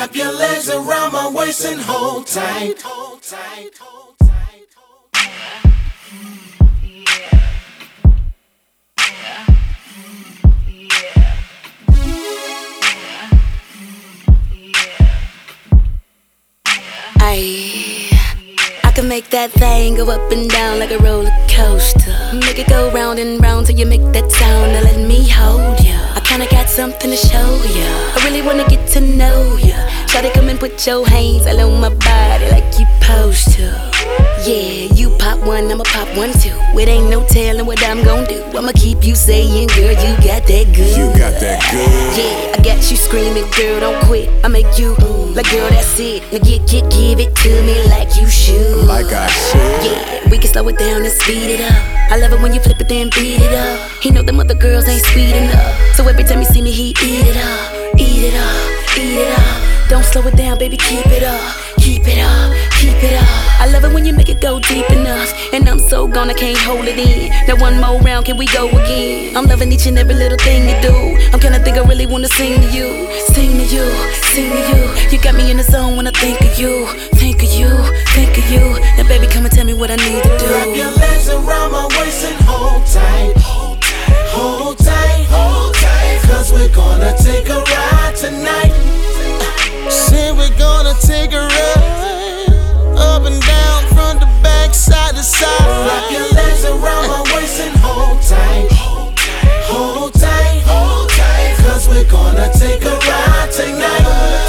Wrap your legs around my waist and hold tight. I can make that thing go up and down like a roller coaster. Make it go round and round till you make that sound. Now let me hold ya. I kinda got something to show ya. I really wanna get to know ya. Shawty, come and put your hands all on my body like you supposed to. Yeah, you pop one, I'ma pop one too. It ain't no telling what I'm gon' do. I'ma keep you saying, girl, you got that good. You got that good. Yeah, I got you screaming, girl, don't quit. I make you like, girl, that's it. Now give it to me like you should. Like I should. Yeah, we can slow it down and speed it up. I love it when you flip it then beat it up. He know them other girls ain't sweet enough, so every time you see me, he eat it up, eat it up, eat it up. Don't slow it down, baby, keep it up, keep it up, keep it up. I love it when you make it go deep enough, and I'm so gone I can't hold it in. Now one more round, can we go again? I'm loving each and every little thing you do. I'm kinda think I really wanna sing to you, sing to you, sing to you. You got me in the zone when I think of you, think of you, think of you. Now baby, come and tell me what I need to do. Wrap your legs around my waist and hold tight, hold tight, hold tight. Cause we're gonna take a ride tonight. Say we're gonna take a ride, up and down, front to back, side to side. Wrap your legs around my waist and hold tight, hold tight, hold tight. Cause we're gonna take a ride tonight.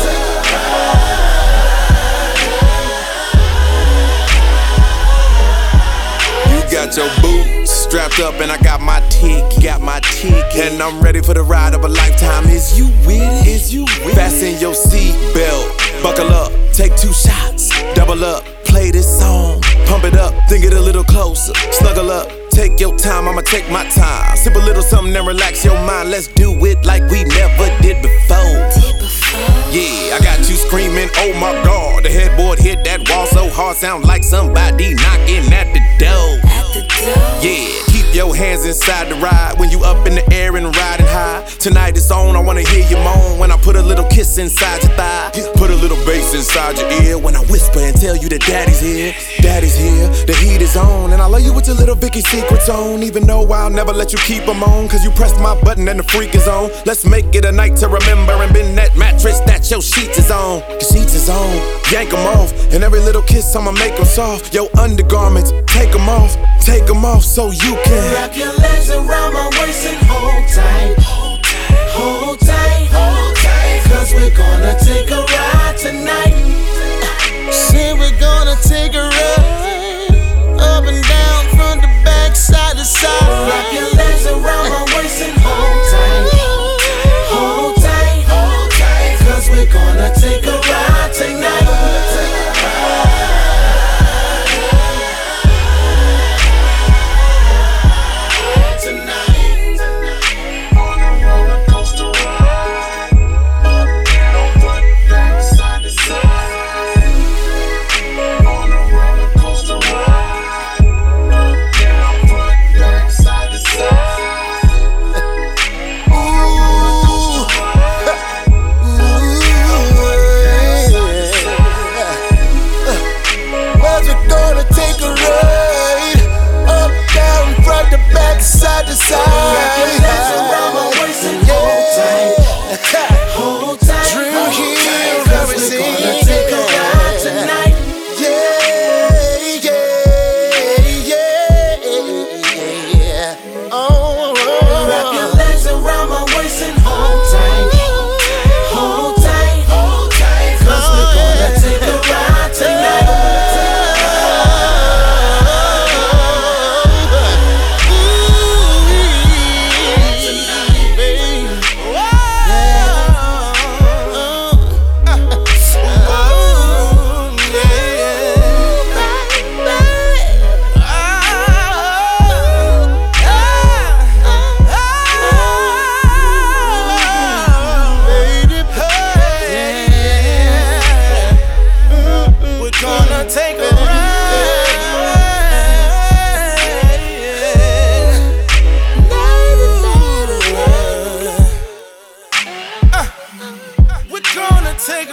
You got your boots strapped up and I got my ticket, and I'm ready for the ride of a lifetime. Is you with it? Is you with it? Fasten your seat belt, buckle up, take 2 shots, double up, play this song, pump it up, think it a little closer, snuggle up, take your time, I'ma take my time, sip a little something and relax your mind. Let's do it like we never did before. Yeah, I got you screaming, oh my God. The headboard hit that wall so hard, sound like somebody knocking at the door. Yeah, keep your hands inside the ride when you up in the air and riding high. Tonight it's on, I wanna hear you moan when I put a little kiss inside your thigh. Put a little bass inside your ear when I whisper and tell you that daddy's here. Daddy's here, the heat is on, and I love you with your little Vicky secrets on. Even though I'll never let you keep them on, cause you pressed my button and the freak is on. Let's make it a night to remember and bend that mattress that your sheets is on. Cause sheets is on, yank them off, and every little kiss I'ma make them soft. Your undergarments, take them off so you can wrap your legs around my waist and hold tight, hold tight, hold tight. Cause we're gonna take a ride tonight. Say we're gonna take a ride, up and down, front to back, side to side. Wrap your legs around my waist and hold tight, hold tight, hold tight. Cause we're gonna take a ride tonight.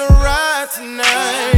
a ride tonight.